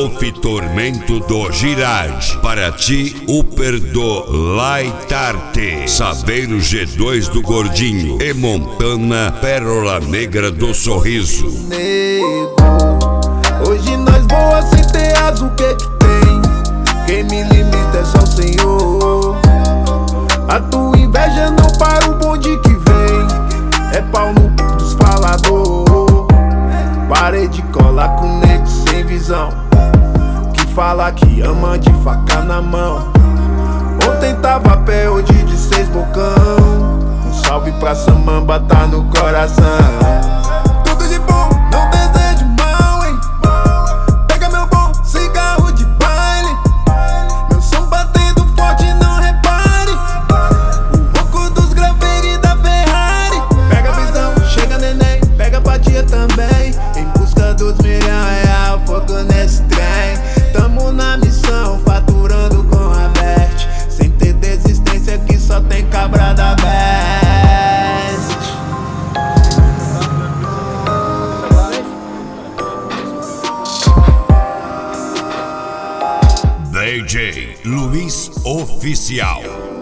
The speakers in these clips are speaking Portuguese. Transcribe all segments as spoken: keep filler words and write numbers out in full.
Adolfo Tormento do Girard. Para ti, Upper do Laitarte, Saveiro G dois do Gordinho e Montana, Pérola Negra do Sorriso. Nego, hoje nós voa sem ter asa, o que que tem? Quem me limita é só o Senhor. A tua inveja não para o bonde que vem, é pau no c... dos falador. Parei de colar com nego sem visão, que fala que ama de faca na mão. Ontem tava a pé, hoje de seis bocão. Um salve pra Samamba, tá no coração. Tudo de bom, não desejo mal, hein? Pega meu bom cigarro de baile, meu som batendo forte, não repare. O rouco dos graveiros e da Ferrari. Pega a visão, chega neném, pega pra tia também. Em busca dos milhão real, fogo nesse trem. Tamo na missão, faturando com a Bert. Sem ter desistência que só tem cabra da best. D J Luiz Oficial.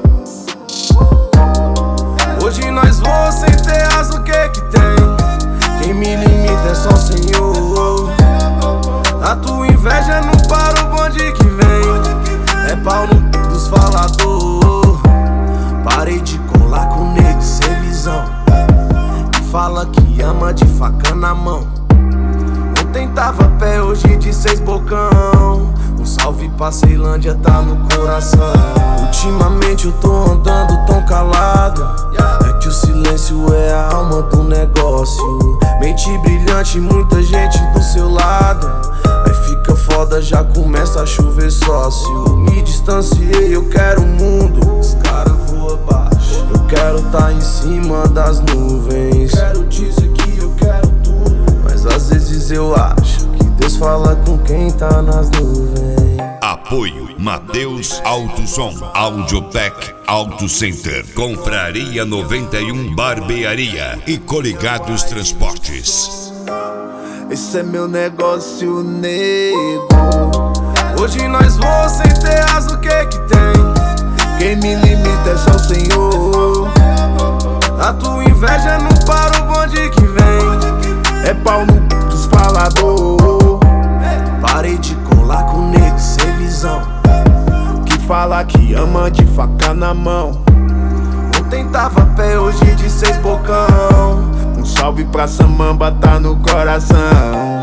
Hoje nós voa sem ter asa, o que que tem? Quem me limita é só o Senhor. A tua inveja não para o bonde que vem, é pau no c... dos falador. Parei de colar com nego sem visão, que fala que ama de faca na mão. Ontem tava a pé, hoje de seis bocão. Um salve pra Ceilândia, tá no coração. Ultimamente eu tô andando tão calado, é que o silêncio é a alma do negócio. Mente brilhante, muita gente do seu lado. Aí fica foda, já começa a chover sócio. Me distanciei, eu quero o mundo, os cara voam baixo. Eu quero tá em cima das nuvens. Quero dizer que eu quero tudo, mas às vezes eu acho que Deus fala com quem tá nas nuvens. Apoio Mateus Auto Som, Audiotech Auto Center, Confraria noventa e um Barbearia e Coligados Transportes. Esse é meu negócio, nego. Hoje nós voa sem ter asa, o que que tem? Quem me limita é só o Senhor. A tua inveja não para o bonde que vem, é pau no c... dos falador. Parei de colar com nego sem visão, que fala que ama de faca na mão. Ontem tava a pé, hoje de seis bocão. Um salve pra Samamba, tá no coração.